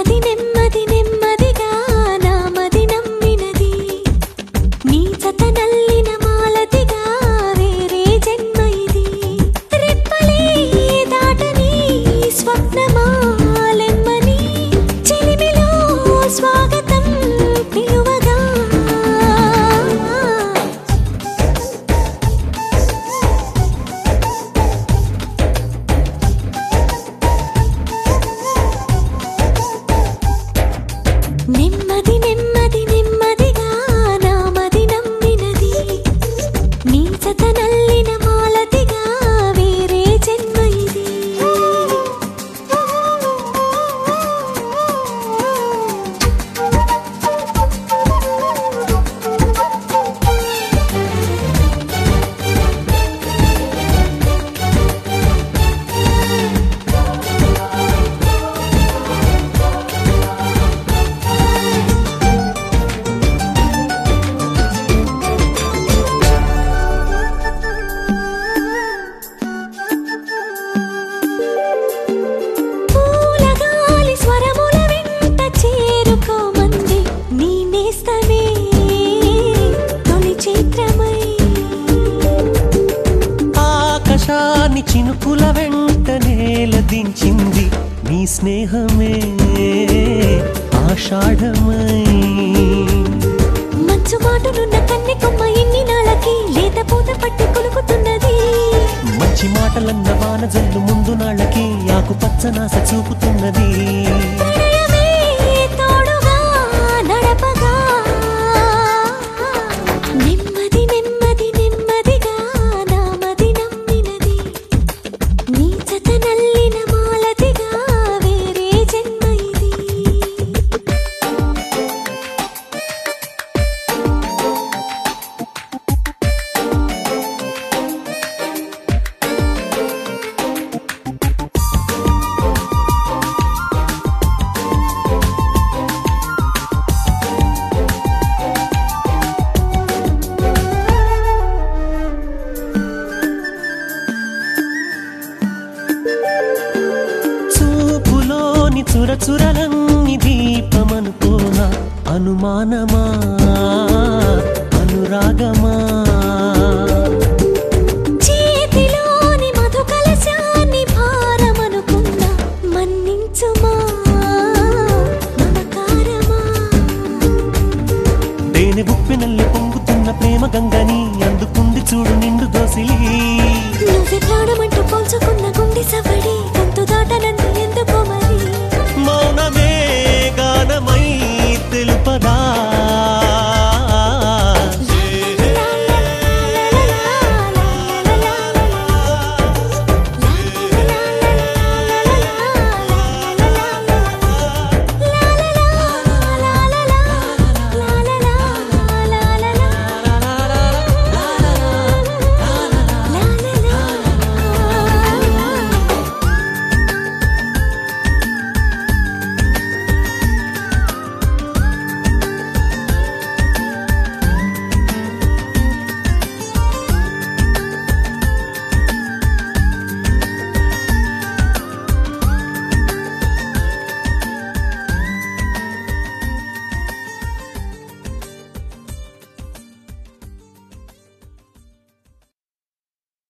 నెమ్మది నెమ్మది నెమ్మదిగా నామది నమ్మినది నీ జత నల్లిన మాలతిగా వేరే జన్మ ఇది రెప్పలే దాటని స్వప్నమాలెమ్మని చెలిమిలో స్వాగతం పిలువగా నెమ్మది నెమ్మది నెమ్మదిగా నామది నమ్మినది నీ జత నల్లిన మాలతిగా వేరే జన్మ ఇది పూలగాలి స్వరముల వెంట చేరుకోమంది నీ నేస్తమే తొలి చిత్రమై ఆకాశాన్ని చినుకుల వెంట నేల దించింది నీ స్నేహమే ఆషాఢమై మంచు మాటలున్న కన్నె కొమ్మ ఎన్ని నాళ్ళకి లేత పూత పట్టి కొలుకుతున్నది మంచి మాటలన్న వాన జల్లు ముందు నాళ్ళకి ఆకుపచ్చనాస చూపుతున్నది ప్రణయమే తోడుగా నడపగా నెమ్మది నెమ్మది నెమ్మదిగా నామది నమ్మినది నీ జత నల్లిన మాలతిగా వేరే జన్మ ఇది చూపులోని చురచురలన్నీ దీపమనుకోనా అనుమానమా అనురాగమా